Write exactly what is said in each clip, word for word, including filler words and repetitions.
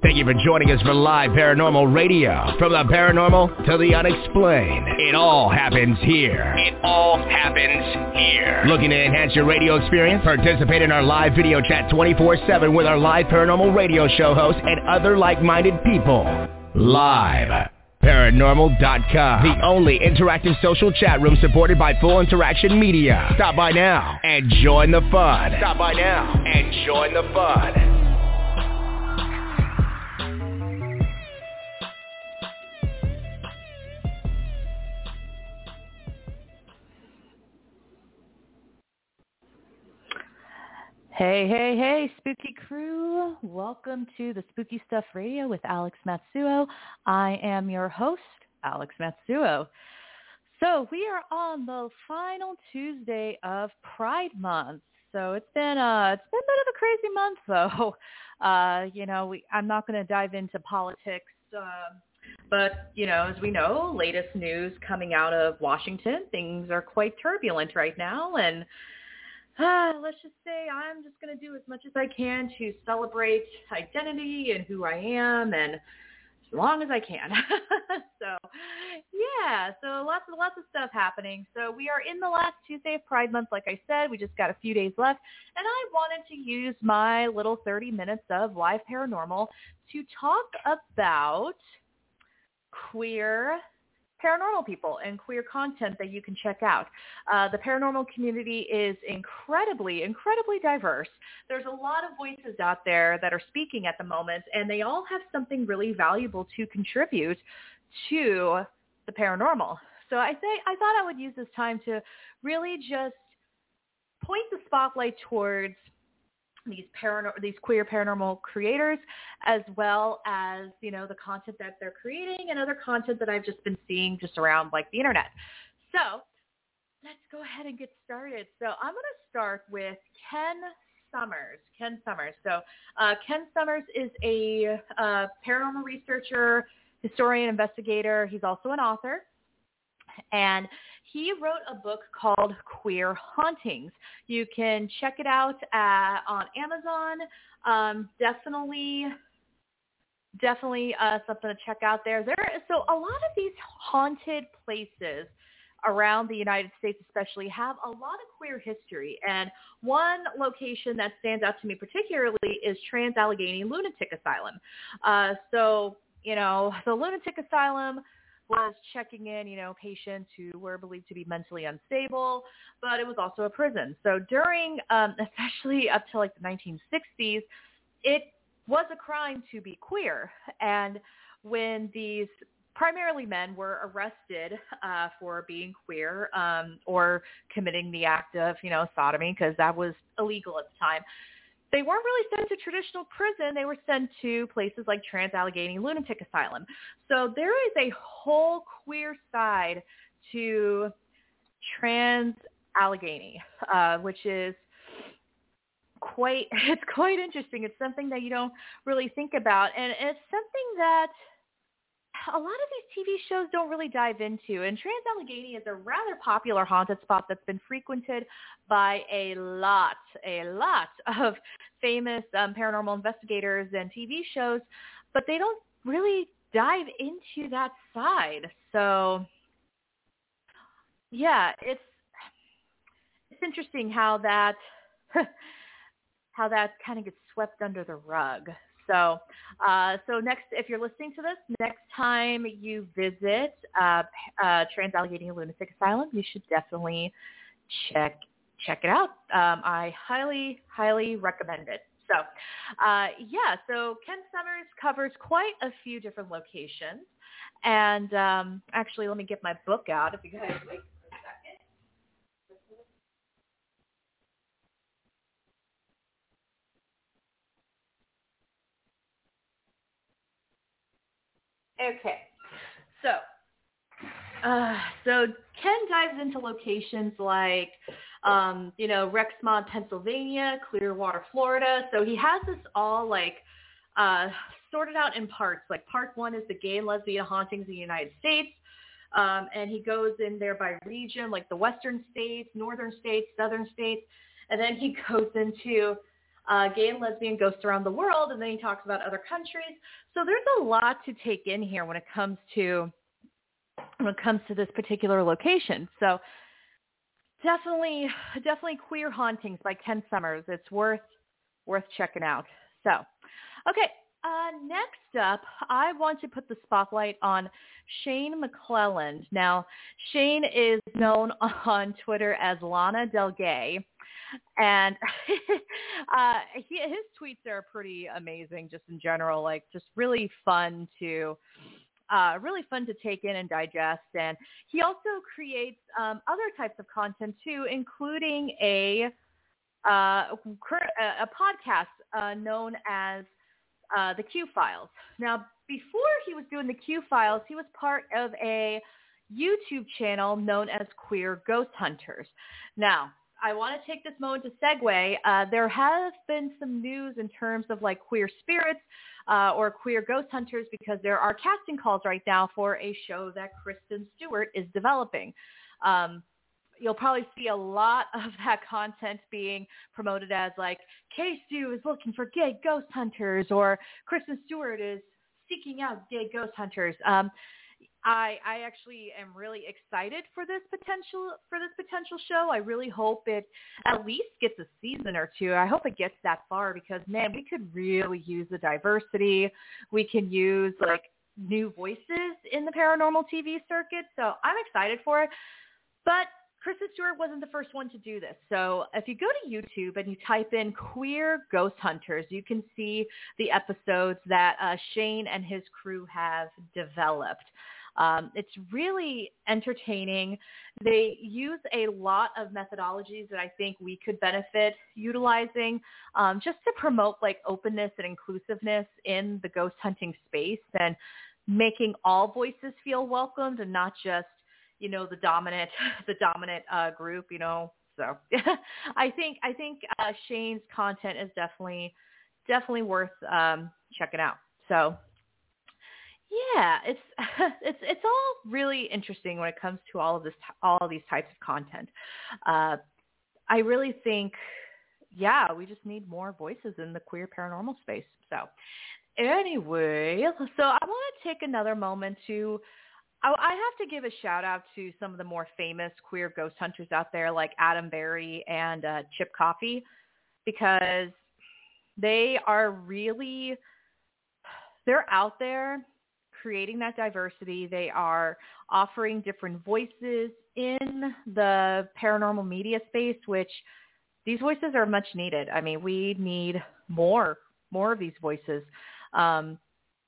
Thank you for joining us for Live Paranormal Radio. From the paranormal to the unexplained, it all happens here. It all happens here. Looking to enhance your radio experience? Participate in our live video chat twenty-four seven with our Live Paranormal Radio show hosts and other like-minded people. Live Paranormal dot com, the only interactive social chat room supported by Full Interaction Media. Stop by now and join the fun. Stop by now and join the fun. Hey, hey, hey, spooky crew. Welcome to the Spooky Stuff Radio with Alex Matsuo. I am your host, Alex Matsuo. So we are on the final Tuesday of Pride Month. So it's been uh it's been a bit of a crazy month, though. Uh, you know, we, I'm not going to dive into politics, uh, but, you know, as we know, latest news coming out of Washington, things are quite turbulent right now, and Uh, let's just say I'm just going to do as much as I can to celebrate identity and who I am, and as long as I can. so, yeah, so lots and lots of stuff happening. So we are in the last Tuesday of Pride Month, like I said. We just got a few days left, and I wanted to use my little thirty minutes of Live Paranormal to talk about queer paranormal people and queer content that you can check out. Uh, the paranormal community is incredibly, incredibly diverse. There's a lot of voices out there that are speaking at the moment, and they all have something really valuable to contribute to the paranormal. So I say I thought I would use this time to really just point the spotlight towards these paranor- these queer paranormal creators, as well as, you know, the content that they're creating and other content that I've just been seeing just around, like, the internet. So let's go ahead and get started. So I'm going to start with Ken Summers. Ken Summers. So uh, Ken Summers is a uh, paranormal researcher, historian, investigator. He's also an author. And he wrote a book called Queer Hauntings. You can check it out uh, on Amazon. Um, definitely, definitely uh, something to check out there. There, so a lot of these haunted places around the United States especially have a lot of queer history. And one location that stands out to me particularly is Trans-Allegheny Lunatic Asylum. Uh, so, you know, the Lunatic Asylum was checking in, you know, patients who were believed to be mentally unstable, but it was also a prison. So during, um, especially up to like the nineteen sixties, it was a crime to be queer. And when these primarily men were arrested uh, for being queer um, or committing the act of, you know, sodomy, because that was illegal at the time, they weren't really sent to traditional prison. They were sent to places like Trans-Allegheny Lunatic Asylum. So there is a whole queer side to Trans-Allegheny, uh, which is quite, it's quite interesting. It's something that you don't really think about. And it's something that a lot of these T V shows don't really dive into. And Trans-Allegheny is a rather popular haunted spot that's been frequented by a lot, a lot of famous um, paranormal investigators and T V shows, but they don't really dive into that side. So, yeah, it's it's interesting how that how that kind of gets swept under the rug. So, uh, so next, if you're listening to this, next time you visit uh, uh, Trans-Allegheny Lunatic Asylum, you should definitely check check it out. Um, I highly, highly recommend it. So, uh, yeah, so Ken Summers covers quite a few different locations. And um, actually, let me get my book out if you guys wait for a second. Okay, so uh, so Ken dives into locations like, um, you know, Rexmont, Pennsylvania, Clearwater, Florida. So he has this all like uh, sorted out in parts. Like part one is the gay and lesbian hauntings in the United States. Um, and he goes in there by region, like the western states, northern states, southern states. And then he goes into uh, gay and lesbian ghosts around the world, and then he talks about other countries. So there's a lot to take in here when it comes to when it comes to this particular location. So definitely, definitely Queer Hauntings by Ken Summers. It's worth worth checking out. So, okay. Uh, next up, I want to put the spotlight on Shane McClelland. Now, Shane is known on Twitter as Lana Del Gay, and uh, he, his tweets are pretty amazing just in general, like just really fun to uh, really fun to take in and digest. And he also creates um, other types of content too, including a, uh, a podcast uh, known as Uh, the Q-Files. Now, before he was doing the Q-Files, he was part of a YouTube channel known as Queer Ghost Hunters. Now, I want to take this moment to segue. Uh, there has been some news in terms of like queer spirits uh, or queer ghost hunters because there are casting calls right now for a show that Kristen Stewart is developing. Um, You'll probably see a lot of that content being promoted as like K-Stu is looking for gay ghost hunters or Kristen Stewart is seeking out gay ghost hunters. Um, I, I actually am really excited for this potential for this potential show. I really hope it at least gets a season or two. I hope it gets that far because, man, we could really use the diversity. We can use like new voices in the paranormal T V circuit. So I'm excited for it. But Kristen Stewart wasn't the first one to do this. So if you go to YouTube and you type in Queer Ghost Hunters, you can see the episodes that uh, Shane and his crew have developed. Um, it's really entertaining. They use a lot of methodologies that I think we could benefit utilizing um, just to promote like openness and inclusiveness in the ghost hunting space and making all voices feel welcomed and not just you know, the dominant, the dominant uh, group, you know. So I think, I think uh, Shane's content is definitely, definitely worth um, checking out. So yeah, it's, it's, it's all really interesting when it comes to all of this, all of these types of content. Uh, I really think, yeah, we just need more voices in the queer paranormal space. So anyway, so I want to take another moment to I have to give a shout out to some of the more famous queer ghost hunters out there like Adam Berry and uh, Chip Coffey because they are really, they're out there creating that diversity. They are offering different voices in the paranormal media space, which these voices are much needed. I mean, we need more, more of these voices. Um,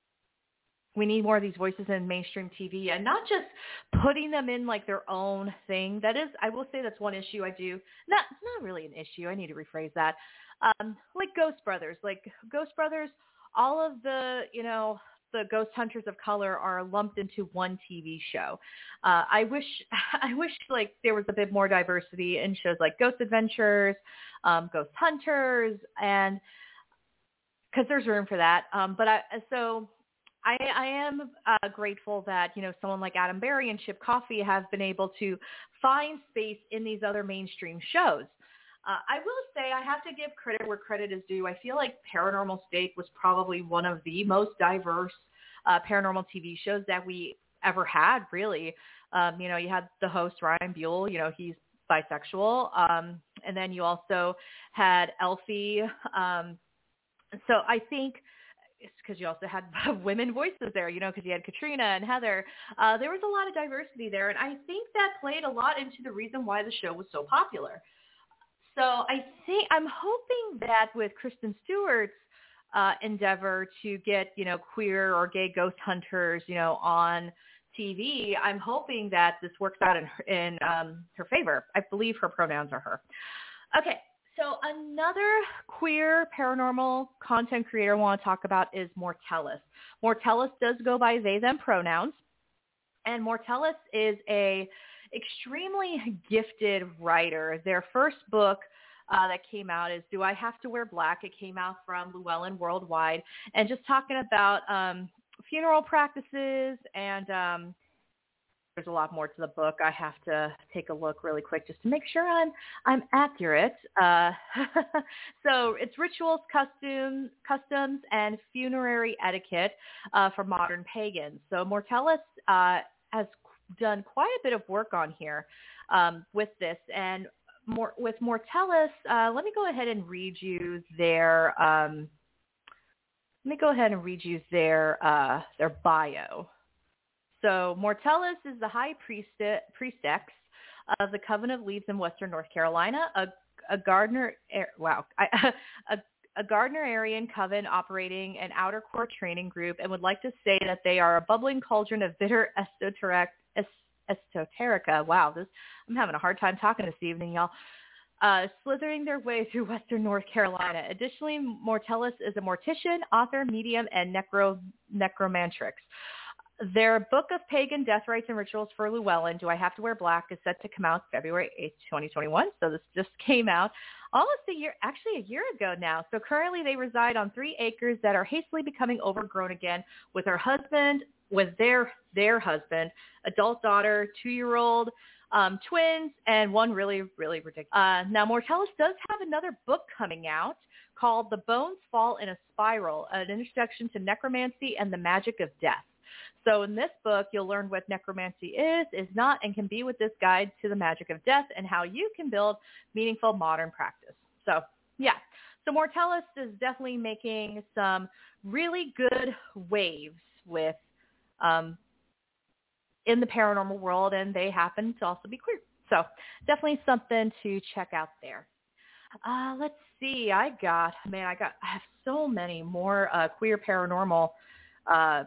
We need more of these voices in mainstream T V and not just putting them in like their own thing. That is, I will say that's one issue I do. Not, it's not really an issue. I need to rephrase that. Um, like Ghost Brothers, like Ghost Brothers, all of the, you know, the ghost hunters of color are lumped into one T V show. Uh, I wish, I wish like there was a bit more diversity in shows like Ghost Adventures, um, Ghost Hunters, and because there's room for that. Um, but I, so I, I am uh, grateful that, you know, someone like Adam Berry and Chip Coffey have been able to find space in these other mainstream shows. Uh, I will say I have to give credit where credit is due. I feel like Paranormal State was probably one of the most diverse uh, paranormal T V shows that we ever had, really. Um, you know, you had the host, Ryan Buell, you know, he's bisexual. Um, and then you also had Elfie. Um, so I think it's because you also had women voices there, you know, because you had Katrina and Heather. Uh, there was a lot of diversity there, and I think that played a lot into the reason why the show was so popular. So I think I'm hoping that with Kristen Stewart's uh, endeavor to get, you know, queer or gay ghost hunters, you know, on T V, I'm hoping that this works out in her, in um, her favor. I believe her pronouns are her. Okay. So another queer paranormal content creator I want to talk about is Mortellus. Mortellus does go by they, them pronouns. And Mortellus is a extremely gifted writer. Their first book uh, that came out is Do I Have to Wear Black? It came out from Llewellyn Worldwide. And just talking about um, funeral practices and um, there's a lot more to the book. I have to take a look really quick just to make sure I'm I'm accurate. Uh, so it's rituals, customs, customs, and funerary etiquette uh, for modern pagans. So Mortellus uh, has done quite a bit of work on here um, with this. And more, with Mortellus, uh, let me go ahead and read you their um, let me go ahead and read you their uh, their bio. So Mortellus is the high priestess, priestess of the Covenant of Leaves in Western North Carolina, a, a Gardner, wow, I, a, a Gardnerian coven operating an outer core training group, and would like to say that they are a bubbling cauldron of bitter esoteric, es, esoterica. Wow, this I'm having a hard time talking this evening, y'all. Uh, slithering their way through Western North Carolina. Additionally, Mortellus is a mortician, author, medium, and necro necromantrix. Their book of pagan death rites and rituals for Llewellyn, Do I Have to Wear Black, is set to come out February eighth, twenty twenty-one. So this just came out almost a year, actually a year ago now. So currently they reside on three acres that are hastily becoming overgrown again with her husband, with their their husband, adult daughter, two-year-old, um, twins, and one really, really ridiculous. Uh, now Mortellus does have another book coming out called The Bones Fall in a Spiral, an introduction to necromancy and the magic of death. So in this book, you'll learn what necromancy is, is not, and can be with this guide to the magic of death and how you can build meaningful modern practice. So, yeah. So Mortellus is definitely making some really good waves with um, in the paranormal world, and they happen to also be queer. So definitely something to check out there. Uh, let's see. I got, man, I got, I have so many more uh, queer paranormal uh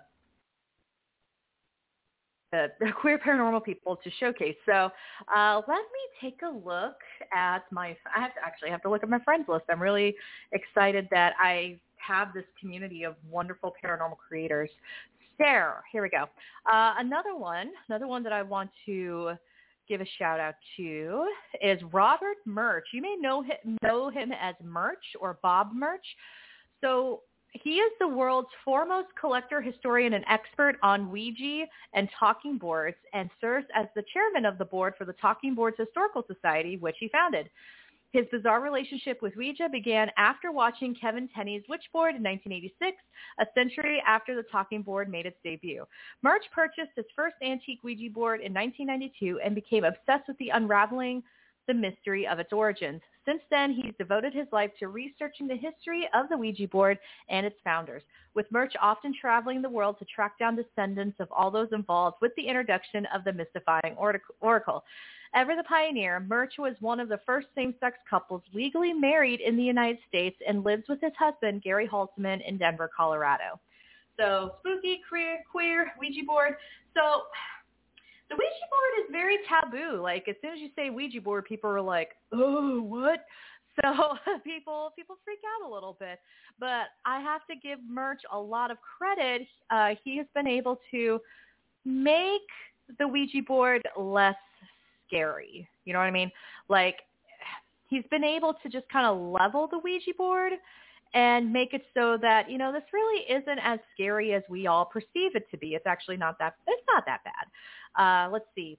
The, the queer paranormal people to showcase. So uh, let me take a look at my, I have to actually have to look at my friends list. I'm really excited that I have this community of wonderful paranormal creators. Sarah, here we go. Uh, another one, another one that I want to give a shout out to is Robert Murch. You may know him, know him as Murch or Bob Murch. So he is the world's foremost collector, historian, and expert on Ouija and talking boards, and serves as the chairman of the board for the Talking Boards Historical Society, which he founded. His bizarre relationship with Ouija began after watching Kevin Tenney's Witchboard in nineteen eighty-six, a century after the talking board made its debut. Murch purchased his first antique Ouija board in nineteen ninety-two and became obsessed with the unraveling the mystery of its origins. Since then, he's devoted his life to researching the history of the Ouija board and its founders, with Murch often traveling the world to track down descendants of all those involved with the introduction of the mystifying oracle. Ever the pioneer, Murch was one of the first same-sex couples legally married in the United States and lives with his husband, Gary Holtzman, in Denver, Colorado. So, spooky, queer, queer, Ouija board. So, the Ouija board is very taboo. Like, as soon as you say Ouija board, people are like, oh, what? So people people freak out a little bit. But I have to give Murch a lot of credit. Uh, he has been able to make the Ouija board less scary. You know what I mean? Like, he's been able to just kind of level the Ouija board and make it so that, you know, this really isn't as scary as we all perceive it to be. It's actually not that, it's not that bad. Uh, let's see.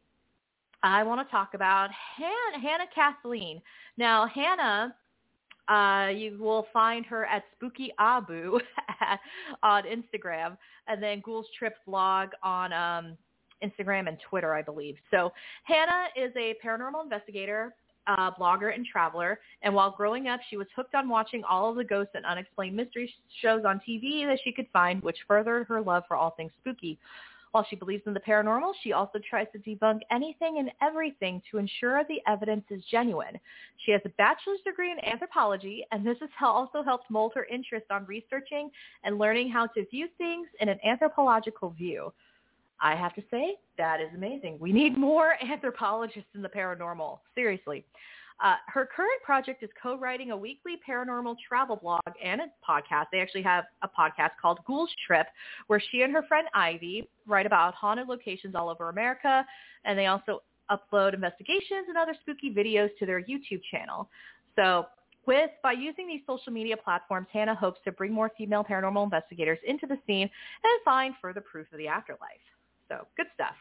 I want to talk about Han- Hannah Kathleen. Now, Hannah, uh, you will find her at Spooky Abu on Instagram, and then Ghoul's Trip blog on um, Instagram and Twitter, I believe. So Hannah is a paranormal investigator, Uh, blogger and traveler, and while growing up, she was hooked on watching all of the ghosts and unexplained mystery shows on T V that she could find, which furthered her love for all things spooky. While she believes in the paranormal, she also tries to debunk anything and everything to ensure the evidence is genuine. She has a bachelor's degree in anthropology, and this has also helped mold her interest on researching and learning how to view things in an anthropological view. I have to say, that is amazing. We need more anthropologists in the paranormal. Seriously. Uh, her current project is co-writing a weekly paranormal travel blog and a podcast. They actually have a podcast called Ghoul's Trip, where she and her friend Ivy write about haunted locations all over America, and they also upload investigations and other spooky videos to their YouTube channel. So with by using these social media platforms, Hannah hopes to bring more female paranormal investigators into the scene and find further proof of the afterlife. So good stuff.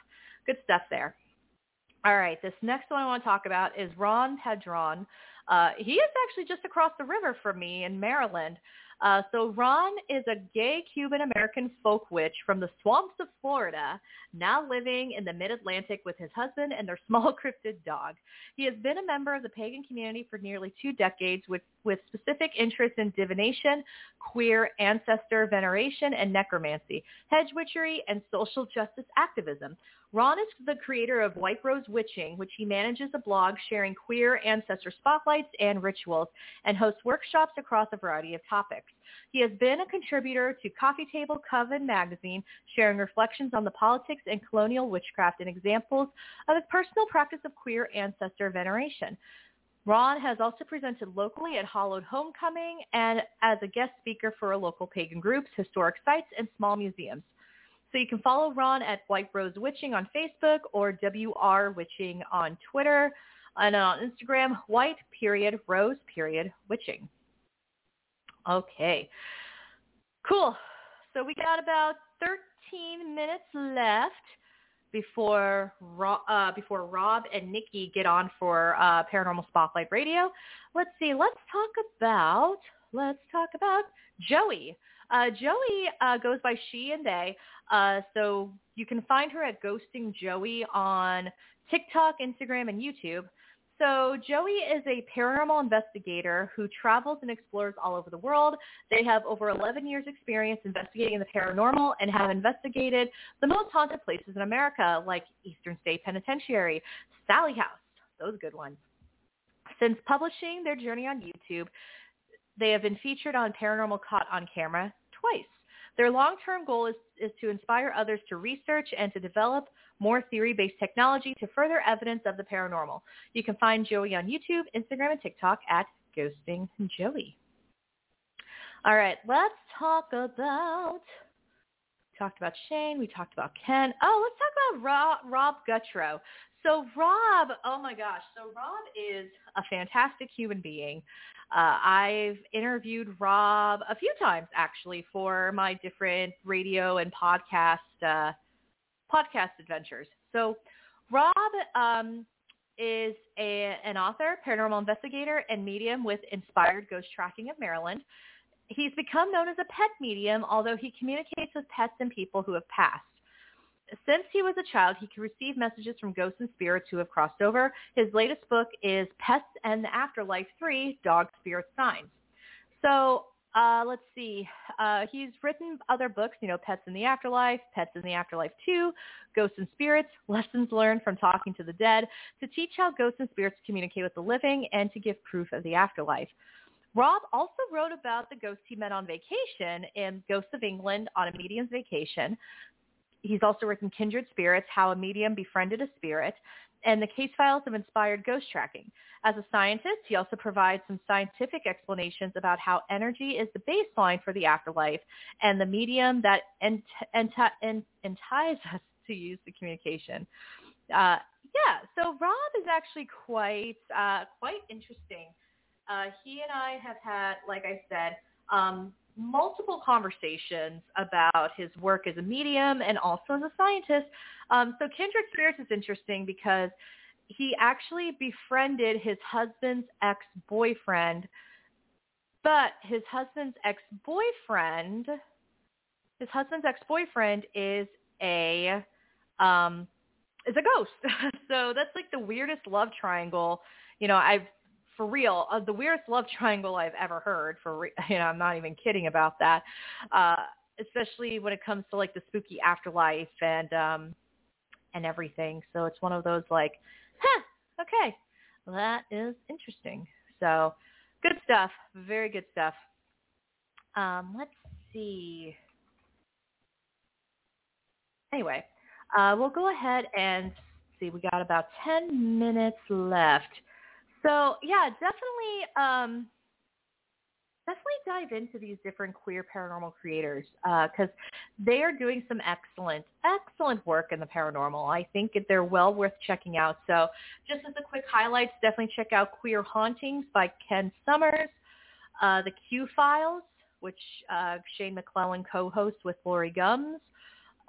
good stuff there. All right, this next one I want to talk about is Ron Pedron. Uh, he is actually just across the river from me in Maryland. Uh, so Ron is a gay Cuban-American folk witch from the swamps of Florida, now living in the mid-Atlantic with his husband and their small cryptid dog. He has been a member of the pagan community for nearly two decades with, with specific interests in divination, queer ancestor veneration, and necromancy, hedge witchery, and social justice activism. Ron is the creator of White Rose Witching, which he manages a blog sharing queer ancestor spotlights and rituals, and hosts workshops across a variety of topics. He has been a contributor to Coffee Table Coven magazine, sharing reflections on the politics and colonial witchcraft and examples of his personal practice of queer ancestor veneration. Ron has also presented locally at Hallowed Homecoming and as a guest speaker for local pagan groups, historic sites, and small museums. So you can follow Ron at White Rose Witching on Facebook or W R Witching on Twitter, and on Instagram, White period Rose period Witching. Okay, cool. So we got about thirteen minutes left before uh, before Rob and Nikki get on for uh, Paranormal Spotlight Radio. Let's see. Let's talk about let's talk about Joey. Uh, Joey uh, goes by she and they, uh, so you can find her at Ghosting Joey on TikTok, Instagram, and YouTube. So Joey is a paranormal investigator who travels and explores all over the world. They have over eleven years experience investigating the paranormal and have investigated the most haunted places in America, like Eastern State Penitentiary, Sallie House, those good ones. Since publishing their journey on YouTube, they have been featured on Paranormal Caught on Camera twice. Their long-term goal is, is to inspire others to research and to develop more theory-based technology to further evidence of the paranormal. You can find Joey on YouTube, Instagram, and TikTok at Ghosting Joey. All right, let's talk about, we talked about Shane, we talked about Ken. Oh, let's talk about Rob, Rob Guttrow. So Rob, oh my gosh, so Rob is a fantastic human being. Uh, I've interviewed Rob a few times, actually, for my different radio and podcast uh, podcast adventures. So Rob um, is a, an author, paranormal investigator, and medium with Inspired Ghost Tracking of Maryland. He's become known as a pet medium, although he communicates with pets and people who have passed. Since he was a child, he could receive messages from ghosts and spirits who have crossed over. His latest book is Pets and the Afterlife three, Dog Spirit Signs. So uh, let's see. Uh, he's written other books, you know, Pets in the Afterlife, Pets in the Afterlife two, Ghosts and Spirits, Lessons Learned from Talking to the Dead, to teach how ghosts and spirits communicate with the living and to give proof of the afterlife. Rob also wrote about the ghosts he met on vacation in Ghosts of England on a Medium's Vacation. He's also written Kindred Spirits, How a Medium Befriended a Spirit, and the Case Files of Inspired Ghost Tracking. As a scientist, he also provides some scientific explanations about how energy is the baseline for the afterlife and the medium that ent- ent- ent- entices us to use the communication. Uh, yeah, so Rob is actually quite uh, quite interesting. Uh, he and I have had, like I said, um, multiple conversations about his work as a medium and also as a scientist. Um, so Kindred Spirits is interesting because he actually befriended his husband's ex-boyfriend, but his husband's ex-boyfriend, his husband's ex-boyfriend is a um, is a ghost. So that's like the weirdest love triangle. You know, I've For real, uh, the weirdest love triangle I've ever heard. For re- you know, I'm not even kidding about that. Uh, especially when it comes to like the spooky afterlife and um, and everything. So it's one of those like, huh, okay, well, that is interesting. So good stuff, very good stuff. Um, let's see. Anyway, uh, we'll go ahead and see. We got about ten minutes left. So yeah, definitely, um, definitely dive into these different queer paranormal creators because uh, they are doing some excellent, excellent work in the paranormal. I think they're well worth checking out. So just as a quick highlights, definitely check out Queer Hauntings by Ken Summers, uh, the Q Files, which uh, Shane McClellan co-hosts with Lori Gums,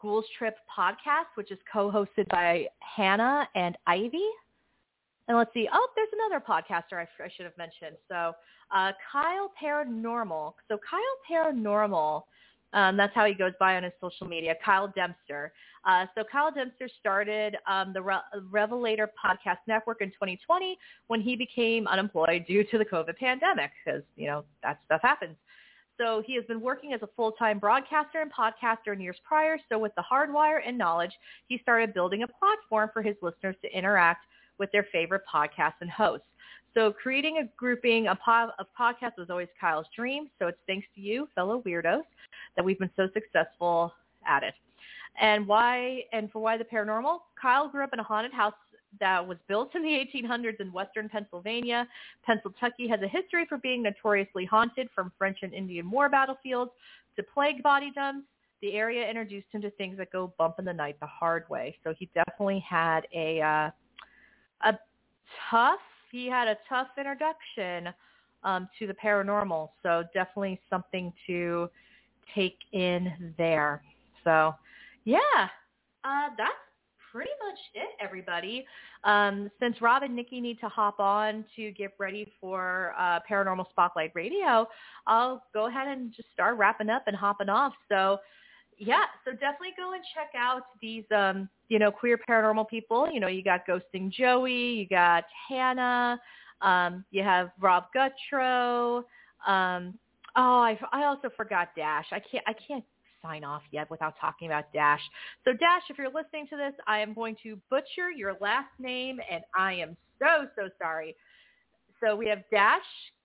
Ghouls Trip podcast, which is co-hosted by Hannah and Ivy. And let's see. Oh, there's another podcaster I, I should have mentioned. So uh, Kyle Paranormal. So Kyle Paranormal, um, that's how he goes by on his social media, Kyle Dempster. Uh, so Kyle Dempster started um, the Re- Revelator Podcast Network in twenty twenty when he became unemployed due to the COVID pandemic because, you know, that stuff happens. So he has been working as a full-time broadcaster and podcaster in years prior. So with the hardwire and knowledge, he started building a platform for his listeners to interact with their favorite podcasts and hosts. So creating a grouping of, po- of podcasts was always Kyle's dream. So it's thanks to you, fellow weirdos, that we've been so successful at it. And why, and for Why the Paranormal, Kyle grew up in a haunted house that was built in the eighteen hundreds in western Pennsylvania. Pennsylvania has a history for being notoriously haunted, from French and Indian war battlefields to plague body dumps. The area introduced him to things that go bump in the night the hard way. So he definitely had a uh, a tough, he had a tough introduction um, to the paranormal. So definitely something to take in there. So yeah, uh, that's pretty much it, everybody. Um, since Rob and Nikki need to hop on to get ready for uh, Paranormal Spotlight Radio, I'll go ahead and just start wrapping up and hopping off. So yeah, so definitely go and check out these, um, you know, queer paranormal people. You know, you got Ghosting Joey, you got Hannah, um, you have Rob Guttrow. Um, oh, I, I also forgot Dash. I can't, I can't sign off yet without talking about Dash. So Dash, if you're listening to this, I am going to butcher your last name, and I am so, so sorry. So we have Dash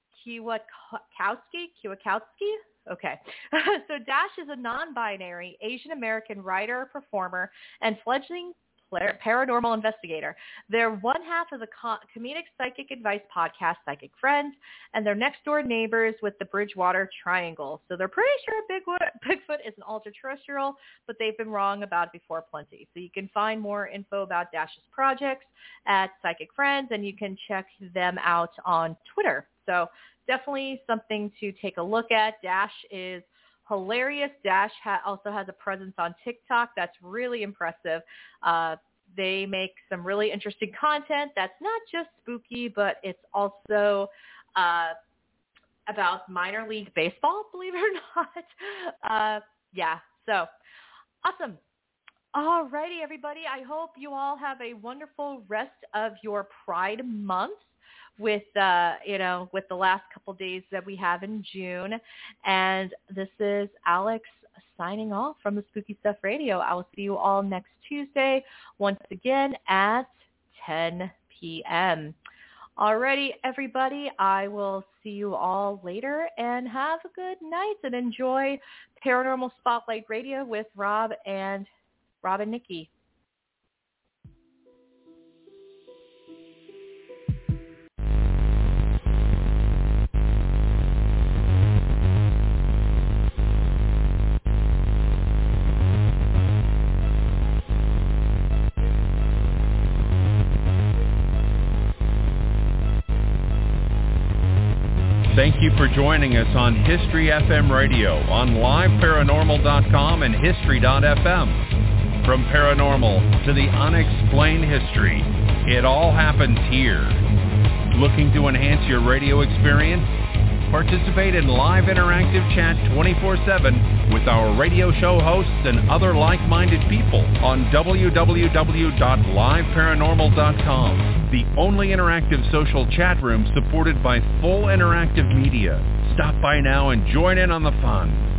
Kiwakowski, Kiwakowski. Okay. So Dash is a non-binary Asian American writer, performer, and fledgling paranormal investigator. Their one half is a co- comedic psychic advice podcast, Psychic Friends, and they're next door neighbors with the Bridgewater Triangle. So they're pretty sure Bigfoot, Bigfoot is an ultra-terrestrial, but they've been wrong about it before plenty. So you can find more info about Dash's projects at Psychic Friends, and you can check them out on Twitter. So definitely something to take a look at. Dash is hilarious. Dash ha- also has a presence on TikTok that's really impressive. Uh, they make some really interesting content that's not just spooky, but it's also uh, about minor league baseball, believe it or not. Uh, yeah, so awesome. All righty, everybody. I hope you all have a wonderful rest of your Pride Month with, uh, you know, with the last couple days that we have in June. And this is Alex signing off from the Spooky Stuff Radio. I will see you all next Tuesday, once again at ten p.m. Alrighty, everybody. I will see you all later, and have a good night, and enjoy Paranormal Spotlight Radio with Rob and Rob and Nikki. Thank you for joining us on History F M Radio on live paranormal dot com and history dot f m. From paranormal to the unexplained history, it all happens here. Looking to enhance your radio experience? Participate in live interactive chat twenty-four seven with our radio show hosts and other like-minded people on w w w dot live paranormal dot com, the only interactive social chat room supported by full interactive media. Stop by now and join in on the fun.